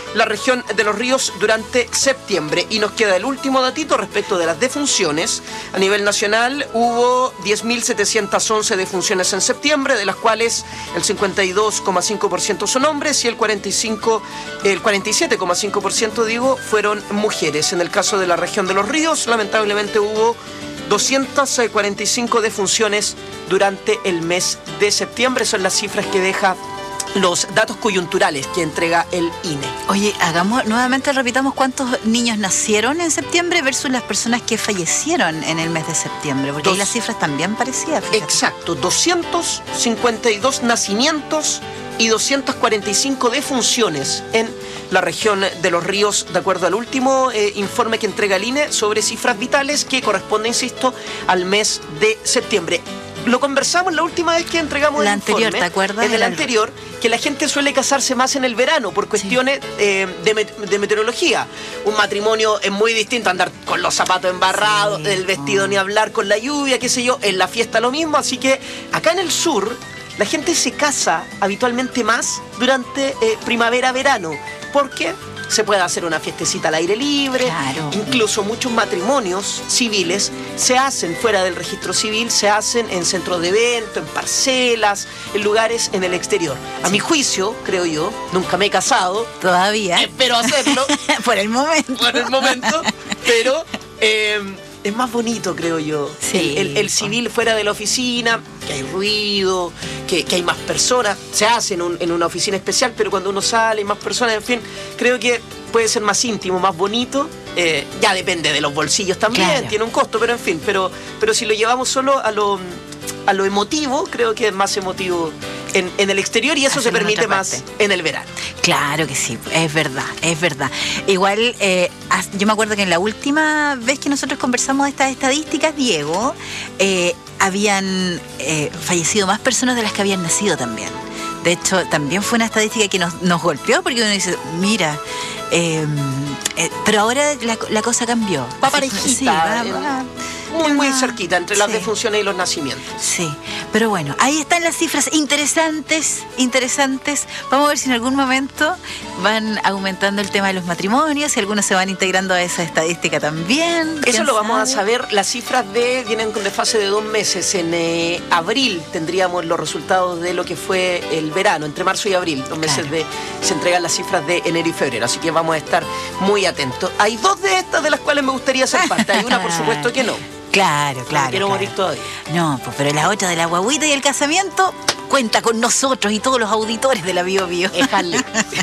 la región de los ríos durante septiembre. Y nos queda el último datito respecto de las defunciones. A nivel nacional hubo diez mil setecientas once defunciones en septiembre, de las cuales el cincuenta y dos coma cinco por ciento son hombres y el cuarenta y cinco, el cuarenta y siete coma cinco por ciento digo, fueron mujeres. En el caso de la región de los ríos, lamentablemente hubo doscientas cuarenta y cinco defunciones durante el mes de septiembre. Son las cifras que deja los datos coyunturales que entrega el I N E. Oye, hagamos, nuevamente repitamos cuántos niños nacieron en septiembre versus las personas que fallecieron en el mes de septiembre, porque Dos. ahí las cifras también parecían. fíjate. Exacto, doscientos cincuenta y dos nacimientos y doscientas cuarenta y cinco defunciones en la región de los ríos, de acuerdo al último eh, informe que entrega el I N E sobre cifras vitales que corresponde, insisto, al mes de septiembre. Lo conversamos la última vez que entregamos La el anterior, informe, ¿te acuerdas? en el Era- anterior, que la gente suele casarse más en el verano por cuestiones eh, de, met- de meteorología. Un matrimonio es muy distinto, andar con los zapatos embarrados, el vestido ni hablar con la lluvia, qué sé yo, en la fiesta lo mismo, así que acá en el sur la gente se casa habitualmente más durante eh, primavera-verano, porque se puede hacer una fiestecita al aire libre. Claro. Incluso muchos matrimonios civiles se hacen fuera del registro civil, se hacen en centros de evento, en parcelas, en lugares en el exterior. A mi juicio, creo yo, nunca me he casado. Todavía. Espero hacerlo. Por el momento. Por el momento. Pero eh, es más bonito, creo yo. Sí, El, el- el civil fuera de la oficina, que hay ruido, que, que hay más personas. Se hace en, un- en una oficina especial, pero cuando uno sale, hay más personas, en fin, creo que puede ser más íntimo, más bonito. Eh, ya depende de los bolsillos también, Claro. tiene un costo, pero en fin, pero, pero si lo llevamos solo a lo, a lo emotivo, creo que es más emotivo en, en el exterior y eso se Hacerlo en permite otra más parte. en el verano. Claro que sí, es verdad, es verdad. Igual, eh, as- yo me acuerdo que en la última vez que nosotros conversamos de estas estadísticas, Diego, eh, habían eh, fallecido más personas de las que habían nacido también. De hecho, también fue una estadística que nos, nos golpeó porque uno dice, mira, eh, eh, pero ahora la, la cosa cambió. Va Sí, parejita, sí, va- en- va- muy, muy va- cerquita entre las sí. defunciones y los nacimientos. Sí, pero bueno, ahí están las cifras interesantes, interesantes. Vamos a ver si en algún momento van aumentando el tema de los matrimonios, si algunos se van integrando a esa estadística también. Eso ¿quién lo vamos a sabe? saber. Las cifras de vienen con desfase de dos meses. En eh, abril tendríamos los resultados de lo que fue el verano, entre marzo y abril. Los meses Claro. de se entregan las cifras de enero y febrero. Así que vamos a estar muy atentos. Hay dos de estas de las cuales me gustaría ser parte. Hay una, por supuesto, que no. Claro, claro. No quiero claro. morir todavía. No, pues, pero la otra de la guaguita y el casamiento cuenta con nosotros y todos los auditores de la Bio Bio. Déjale.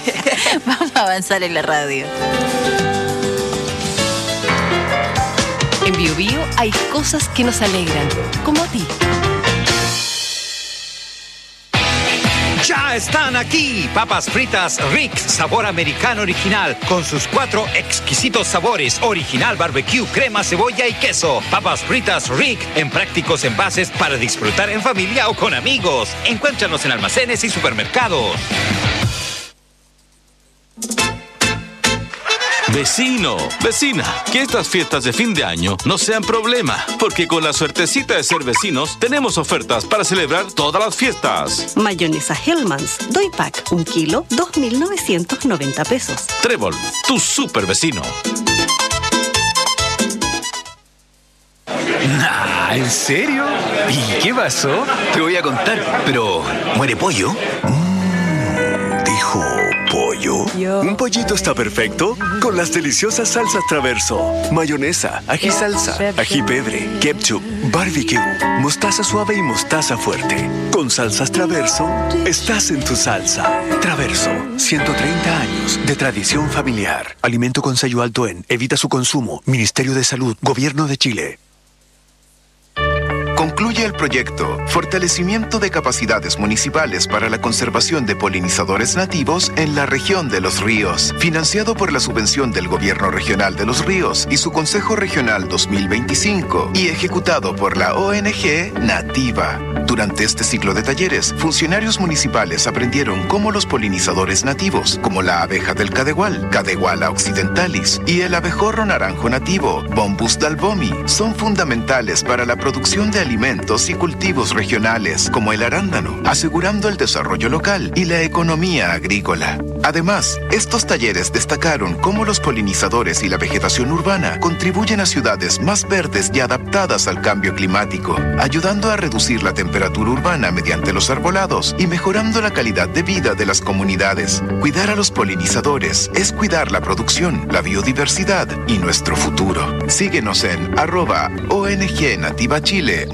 Vamos a avanzar en la radio. En Bio Bio hay cosas que nos alegran, como a ti. Ya están aquí papas fritas Rick sabor americano original con sus cuatro exquisitos sabores: original, barbecue, crema, cebolla y queso. Papas fritas Rick en prácticos envases para disfrutar en familia o con amigos. Encuéntranos en almacenes y supermercados. Vecino, vecina, que estas fiestas de fin de año no sean problema, porque con la suertecita de ser vecinos tenemos ofertas para celebrar todas las fiestas. Mayonesa Hellmann's, Doy Pack, un kilo, dos mil novecientos noventa pesos. Trébol, tu super vecino. Nah, ¿en serio? ¿Y qué pasó? Te voy a contar, pero ¿muere pollo? Mm, dijo pollo. Un pollito está perfecto con las deliciosas salsas Traverso. Mayonesa, ají salsa, ají pebre, ketchup, barbecue, mostaza suave y mostaza fuerte. Con salsas Traverso, estás en tu salsa. Traverso, ciento treinta años de tradición familiar. Alimento con sello alto en. Evita su consumo. Ministerio de Salud, Gobierno de Chile. Concluye el proyecto Fortalecimiento de capacidades municipales para la conservación de polinizadores nativos en la región de los ríos, financiado por la subvención del Gobierno Regional de los Ríos y su Consejo Regional dos mil veinticinco y ejecutado por la O N G Nativa. Durante este ciclo de talleres, funcionarios municipales aprendieron cómo los polinizadores nativos, como la abeja del cadegual, Cadeguala occidentalis, y el abejorro naranjo nativo, Bombus dalbomi, son fundamentales para la producción de alimentos y cultivos regionales, como el arándano, asegurando el desarrollo local y la economía agrícola. Además, estos talleres destacaron cómo los polinizadores y la vegetación urbana contribuyen a ciudades más verdes y adaptadas al cambio climático, ayudando a reducir la temperatura urbana mediante los arbolados y mejorando la calidad de vida de las comunidades. Cuidar a los polinizadores es cuidar la producción, la biodiversidad y nuestro futuro. Síguenos en arroba O N G Nativa Chile.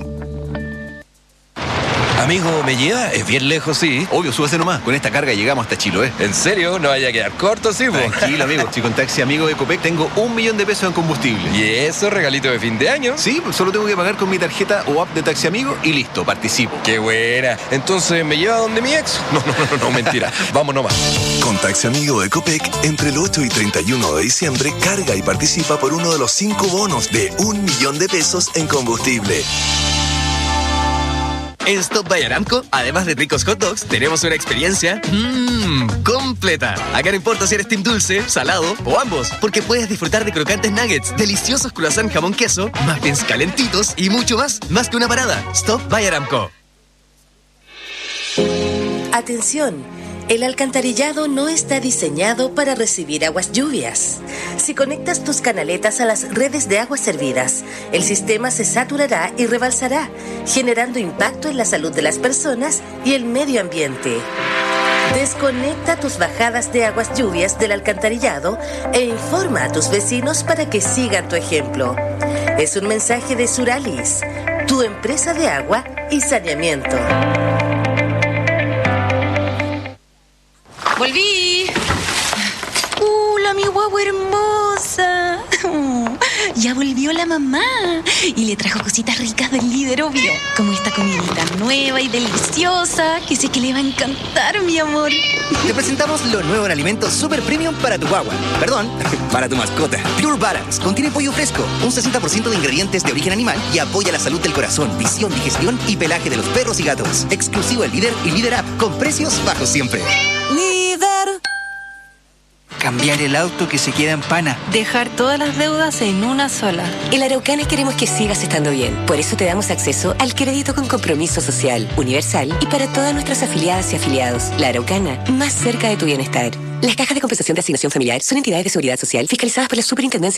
Amigo, ¿me lleva? Es bien lejos, sí. Obvio, súbase nomás. Con esta carga llegamos hasta Chiloé. ¿En serio? ¿No vaya a quedar corto, sí, po? Tranquilo, amigo. Si con Taxi Amigo de Copec tengo un millón de pesos en combustible. ¿Y eso, regalito de fin de año? Sí, pues solo tengo que pagar con mi tarjeta o app de Taxi Amigo y listo, participo. ¡Qué buena! Entonces, ¿me lleva donde mi ex? No, no, no, no, mentira. Vamos nomás. Con Taxi Amigo de Copec, entre el ocho y treinta y uno de diciembre, carga y participa por uno de los cinco bonos de un millón de pesos en combustible. En Stop by Aramco, además de ricos hot dogs, tenemos una experiencia mmm, completa. Acá no importa si eres team dulce, salado o ambos, porque puedes disfrutar de crocantes nuggets, deliciosos croissant jamón queso, muffins calentitos y mucho más, más que una parada. Stop by Aramco. Atención. El alcantarillado no está diseñado para recibir aguas lluvias. Si conectas tus canaletas a las redes de aguas servidas, el sistema se saturará y rebalsará, generando impacto en la salud de las personas y el medio ambiente. Desconecta tus bajadas de aguas lluvias del alcantarillado e informa a tus vecinos para que sigan tu ejemplo. Es un mensaje de Suralis, tu empresa de agua y saneamiento. ¡Volví! ¡Hola, mi guagua hermosa! Ya volvió la mamá y le trajo cositas ricas del líder, obvio. Como esta comidita nueva y deliciosa que sé que le va a encantar, mi amor. Te presentamos lo nuevo en alimentos super premium para tu guagua. Perdón, para tu mascota. Pure Balance contiene pollo fresco, un sesenta por ciento de ingredientes de origen animal y apoya la salud del corazón, visión, digestión y pelaje de los perros y gatos. Exclusivo el Líder y Líder App, con precios bajos siempre. ¡Líder! Cambiar el auto que se queda en pana. Dejar todas las deudas en una sola. En Araucana queremos que sigas estando bien. Por eso te damos acceso al crédito con compromiso social, universal y para todas nuestras afiliadas y afiliados. La Araucana, más cerca de tu bienestar. Las cajas de compensación de asignación familiar son entidades de seguridad social fiscalizadas por la Superintendencia